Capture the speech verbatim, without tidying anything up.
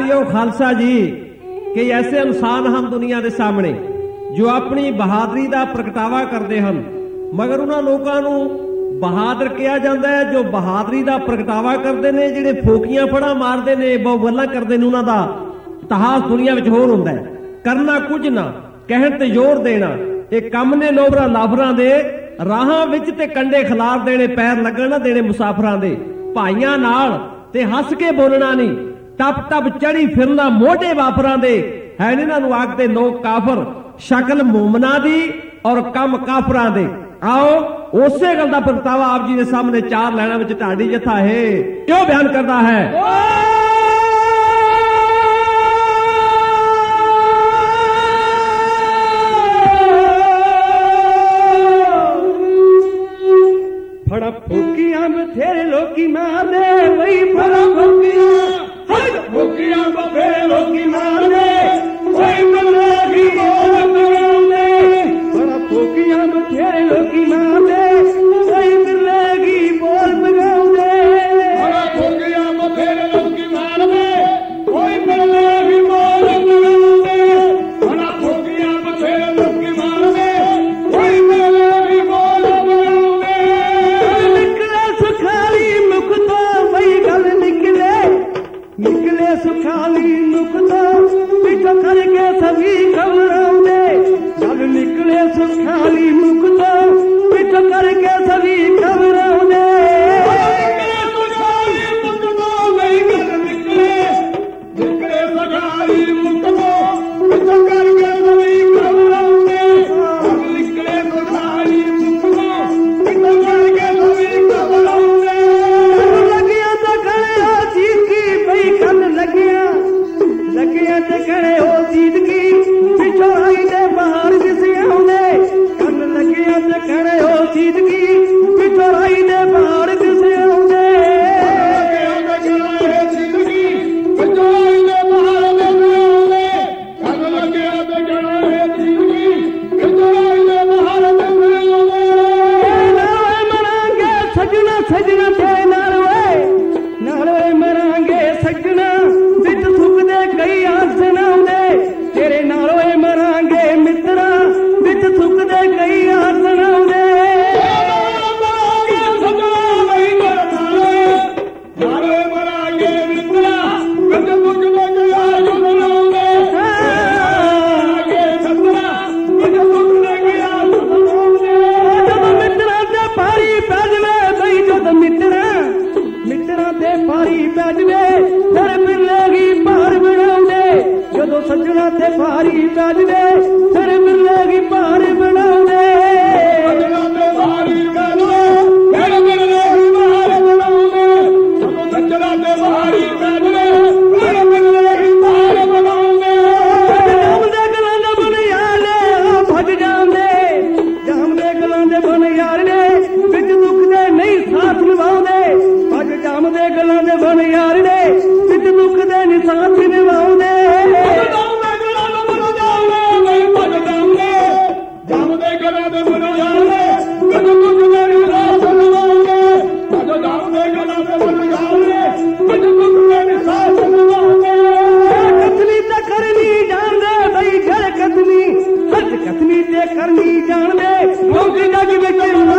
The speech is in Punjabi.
ਪਿਆਰਿਓ ਖਾਲਸਾ ਜੀ ਕਿ ਐਸੇ ਇਨਸਾਨ ਹਨ ਦੁਨੀਆ ਦੇ ਸਾਹਮਣੇ ਜੋ ਆਪਣੀ ਬਹਾਦਰੀ ਦਾ ਪ੍ਰਗਟਾਵਾ ਕਰਦੇ ਹਨ, ਮਗਰ ਉਹਨਾਂ ਲੋਕਾਂ ਨੂੰ ਬਹਾਦਰ ਕਿਹਾ ਜਾਂਦਾ ਹੈ ਜੋ ਬਹਾਦਰੀ ਦਾ ਪ੍ਰਗਟਾਵਾ ਕਰਦੇ ਨੇ, ਜਿਹੜੇ ਫੋਕੀਆਂ ਫੜਾ ਮਾਰਦੇ ਨੇ, ਬੋਲਾਂ ਕਰਦੇ ਨੇ, ਉਹਨਾਂ ਦਾ ਇਤਿਹਾਸ ਦੁਨੀਆ ਵਿੱਚ ਹੋਰ ਹੁੰਦਾ ਹੈ। ਕਰਨਾ ਕੁਝ ਨਾ, ਕਹਿਣ ਤੇ ਜ਼ੋਰ ਦੇਣਾ, ਇਹ ਕੰਮ ਨੇ ਲੋਭਰਾਂ ਲਾਫਰਾਂ ਦੇ, ਰਾਹਾਂ ਵਿੱਚ ਤੇ ਕੰਡੇ ਖਿਲਾਰ ਦੇਣੇ, ਪੈਰ ਲੱਗਣ ਨਾ ਦੇਣੇ ਮੁਸਾਫਰਾਂ ਦੇ। ਭਾਈਆਂ ਨਾਲ ਤੇ ਹੱਸ ਕੇ ਬੋਲਣਾ ਨਹੀਂ, ਟੱਪ ਟੱਪ ਚੜੀ ਫਿਰਨਾ ਮੋਢੇ ਵਾਪਰਾਂ ਦੇ, ਹੈ ਨੀ ਇਹਨਾਂ ਨੂੰ ਆਖਦੇ ਲੋਕ ਕਾਫਰ, ਸ਼ਕਲ ਮੂਮਨਾਂ ਦੀ ਔਰ ਕੰਮ ਕਾਫਰਾਂ ਦੇ। ਆਓ ਉਸੇ ਗੱਲ ਦਾ ਪ੍ਰਗਟਾਵਾ ਆਪ ਜੀ ਦੇ ਸਾਹਮਣੇ ਚਾਰ ਲਾਈਨਾਂ ਵਿੱਚ ਢਾਡੀ ਜਥਾ ਹੈ ਕਿਉਂ ਬਿਆਨ ਕਰਦਾ ਹੈ। ਫੜਾ ਫੋਕੀਆਂ ਬਥੇਰੇ ਲੋਕੀ ਮਾਰਦੇ, ਬਈ ਫੜਾ ਫੋਕੀਆਂ, ਹਟ ਫੋਕੀਆਂ ਬਥੇਰੇ ਲੋਕੀ ਮਾਰਦੇ, ਬਈ ਮਲਾਹੀ ਬੋਲ ਮਗਾਉਂਦੇ। ਫੜਾ ਫੋਕੀਆਂ ਬਥੇਰੇ ਲੋਕੀ ਮਾਰਦੇ, ਬਈ ਮਲਾਹੀ ਬੋਲ ਮਗਾਉਂਦੇ। ਫੜਾ ਫੋਕੀਆਂ ਬਥੇਰੇ ਲੋਕੀ ਮਾਰਦੇ, ਕੋਈ ਮਲਾਹੀ ਬੋਲ ਮਗਾਉਂਦੇ। ਫੜਾ ਫੋਕੀਆਂ ਬਥੇਰੇ ਲੋਕੀ ਮਾਰਦੇ, ਕੋਈ ਮਲਾਹੀ ਬੋਲ ਮਗਾਉਂਦੇ। ਨਿਕਲੇ ਸੁਖਾਲੀ ਮੁਖ ਤੋਂ ਪਿੱਛੋਂ ਕਰਕੇ ਸਭੀ ਘਬਰਾਉਂਦੇ। ਜਦ ਨਿਕਲੇ ਸੁਖਾਲੀ ਮੁਖ ਤੋਂ ਪਿੱਛੋਂ ਕਰਕੇ ਸਭੀ ਘਬਰਾਉਂਦੇ। ਨਿਕਲੇ ਸੁਖਾਲੀ ਮੁਖ ਤੋਂ ਨਹੀਂ ਗੱਲ ਨਿਕਲੇ, ਨਿਕਲੇ ਸੁਖਾਲੀ ਮੁਖ ਤੋਂ ਪਿੱਛੋਂ ਕਰਕੇ ਸਭੀ ਘਬਰਾਉਂਦੇ। ਜਦ ਨਿਕਲੇ ਸੁਖਾਲੀ ਮੁਖ ਤੋਂ ਪਿੱਛੋਂ ਕਰਕੇ ਸਭੀ ਘਬਰਾਉਂਦੇ। ਲੱਗਿਆ ਤਾਂ ਖੜਿਆ ਚੀਕੀ ਪਈ ਕੰਨ ਲੱਗਿਆ, ਲੱਗਿਆ ਤੇ ਖੜੇ ਹੋ ਚੀਦਕੀ ਪਿੱਛੋਂ ਆਈ ਦੇ ਬਾਹਰ ਕਿਸੇ ਆਉਂਦੇ। ਕੰਨ ਲੱਗਿਆ ਤੇ ਖੜੇ ਹੋ ਚੀਦਕੀ ਪਿੱਛੋਂ ਆਈ ਦੇ ਬਾਹਰ ਕਿਸੇ ਆਉਂਦੇ। ਲੱਗਿਆ ਤੇ ਖੜੇ ਹੋ ਚੀਦਕੀ ਪਿੱਛੋਂ ਆਈ ਦੇ ਬਾਹਰ ਕਿਸੇ ਆਉਂਦੇ। ਕੰਨ ਲੱਗਿਆ ਤੇ ਖੜੇ ਹੋ ਚੀਦਕੀ ਪਿੱਛੋਂ ਆਈ ਦੇ ਬਾਹਰ ਕਿਸੇ ਆਉਂਦੇ। ਨਾਲੇ ਮਰਾਂਗੇ ਸਜਣਾ ਸਜਣਾ ਤੇ ਨਾਲ ਵੇ, ਨਾਲ ਵੇ ਮਰਾਂਗੇ ਸਜਣਾ ਵਿੱਚ ਸੁੱਕਦੇ ਕਈ ਆਸ ਸੁਣਾਉਂਦੇ। ਤੇਰੇ ਨਾਲ ਵੇ ਮਰਾਂਗੇ ਮਿੱਤਰਾ ਵਿੱਚ ਸੁੱਕਦੇ ਕਈ ਆਸ ਸੁਣਾਉਂਦੇ। ਨਾਲੇ ਮਰਾਂਗੇ ਮਿੱਤਰਾ ਵਿੱਚ ਸੁੱਕਦੇ ਕਈ ਆਸ ਸੁਣਾਉਂਦੇ। ਵਿੱਚ ਸੁੱਕਦੇ ਕਈ ਆਸ ਸੁਣਾਉਂਦੇ। ਜਦੋਂ ਮਿੱਤਰਾਂ ਤੇ ਭਾਰੀ ਪੈ ਜਵੇ ਬਈ, ਜਦੋਂ ਮਿੱਤਰਾ ਮਿੱਤਰਾਂ ਤੇ ਭਾਰੀ ਪੈ ਜਵੇ ਫਿਰ ਮਿਲੇਗੀ ਭਾਰ ਬਣਾਉਂਦੇ। ਜਦੋਂ ਸੱਜਣਾ ਤੇ ਭਾਰੀ ਪੈ ਜਵੇ ਫਿਰ ਮਿਲੇਗੀ ਭਾਰ ਬਣਾਉਂਦੇ। ਸੱਜਣਾ ਤੇ ਭਾਰੀ ਪੈ ਜਵੇ ਫਿਰ ਮਿਲੇਗੀ ਭਾਰ ਬਣਾਉਂਦੇ। ਜਦੋਂ ਸੱਜਣਾ ਤੇ ਭਾਰੀ ਪੈ ਜਵੇ ਫਿਰ ਮਿਲੇਗੀ ਭਾਰ ਬਣਾਉਂਦੇ। ਜਾਮ ਦੇ ਗਲਾਂ ਦੇ ਬਨਿਆਰੇ ਆ ਭੱਜ ਜਾਂਦੇ, ਜਾਮ ਦੇ ਗਲਾਂ ਦੇ ਬਨਿਆਰੇ ਵਿੱਚ ਦੁੱਖਦੇ ਨਹੀਂ ਸਾਥ ਨਿਭਾਉਂਦੇ। ਭੱਜ ਜਾਮ ਦੇ ਗਲਾਂ ਦੇ ਬਨਿਆਰੇ ਵਿੱਚ ਦੁੱਖਦੇ ਨਹੀਂ ਸਾਥ ਨਿਭਾਉਂਦੇ। ਕਤਨੀ ਤੇ ਕਰਨੀ ਜਾਣਦੇ ਲੋਕ ਜੱਗ ਵਿੱਚ